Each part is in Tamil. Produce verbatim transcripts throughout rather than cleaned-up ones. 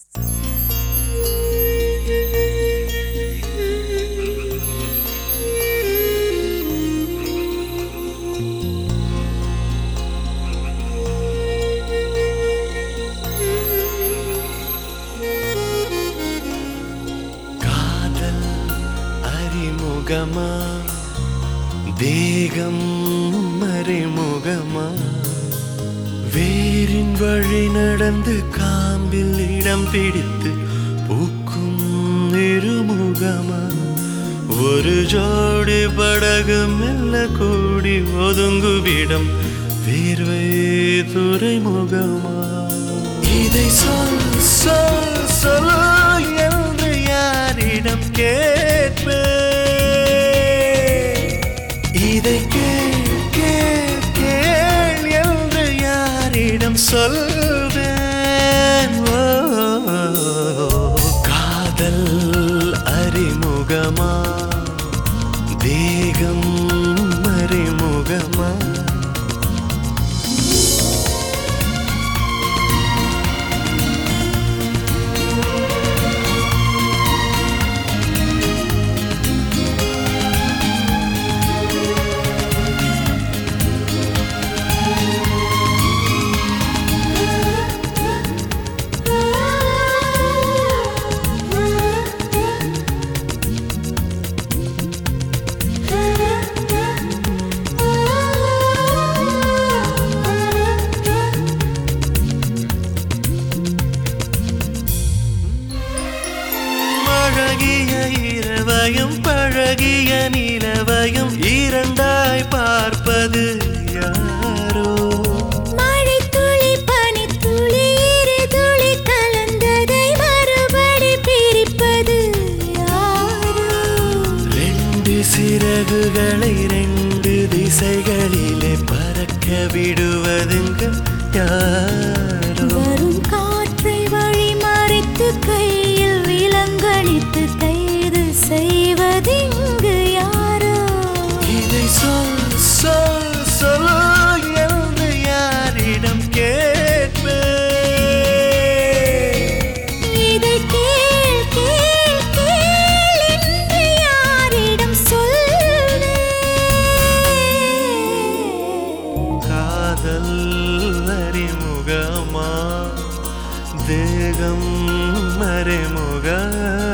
அறிமுகமா தேகம் மறைமுகமா வேரின் வழி நடந்து காம்பில் இடம் பிடித்து பூக்கும் இருமுகமா ஒரு ஜோடி படகு மெல்ல கூடி ஒதுங்குவிடம் வேர்வை துறைமுகமா இதை சொல் சொல் சொல் என்று யாரிடம் கேட்பேன் இதை கேள் கேள் கேள் என்று யாரிடம் சொல்வேன் காதல் அறிமுகமா தேகம் மறைமுகமா பழகிய இரவையும் பழகிய நிலவையும் இரண்டாய் பார்ப்பது யாரோ மழை துளி பனி துளி இரு துளி கலந்ததை மறுபடி பிரிப்பது யாரோ ரெண்டு சிறகுகளை ரெண்டு திசைகளிலே பறக்க விடுவதுங்க யாரோ வரும் காற்றை வழி மறைத்து கையில் விலங்கடித்து கைது செய்வதிங்கு யாரோ இதை சொல் சொல் சொல் என்று யாரிடம் கேட்பேன் இதை கேள் கேள் கேள் என்று யாரிடம் சொல்வேன் காதல் அறிமுகமா தேகம் மறைமுகமா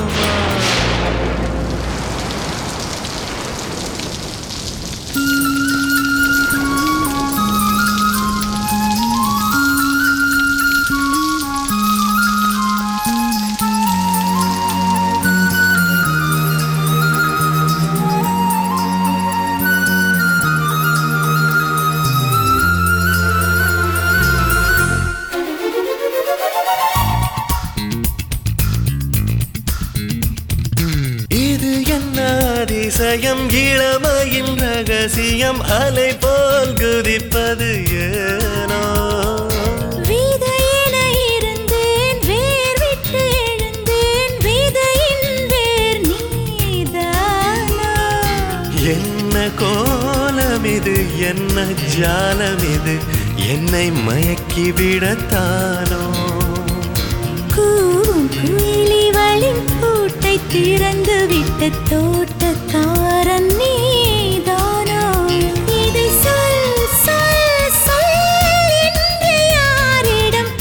இது என்ன அதிசயம் இளமையின் ரகசியம் அலை போல் குதிப்பது ஏனோ விதையென இருந்தேன் வேர் விட்டு எழுந்தேன் விதையின் வேர் நீதானா என்ன கோலம் இது என்ன ஜாலம் இது என்னை மயக்கிவிடத்தானோ கூவும் குயிலிவளின் பூட்டை திறந்து விட்ட தோட்டக்காரன் நீதானோ இதை சொல் சொல் சொல் என்று யாரிடம்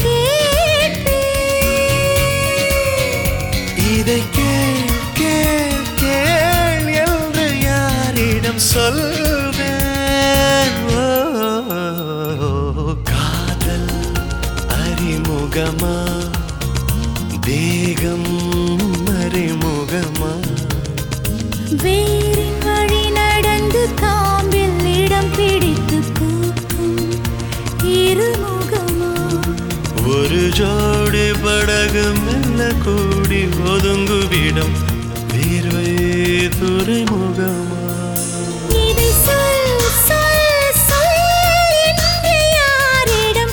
கேட்பேன் இதை கேள் கேள் கேள் என்று யாரிடம் சொல்வேன் காதல் அறிமுகமா தேகம் மறைமுகமா வேரின் வழி நடந்து காம்பில் இடம் பிடித்து பூக்கும் இருமுகமா ஒரு ஜோடி படகு மெல்ல கூடி ஒதுங்குவிடம் வேர்வை துறைமுகமா இதை சொல் சொல் சொல் என்று யாரிடம்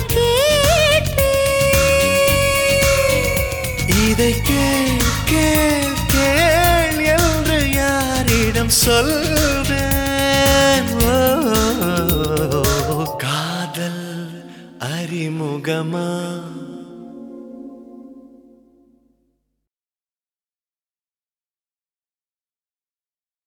கேட்பேன் இதை கேள் கேள் கேள் என்று யாரிடம் சொல்வேன் காதல் அறிமுகமா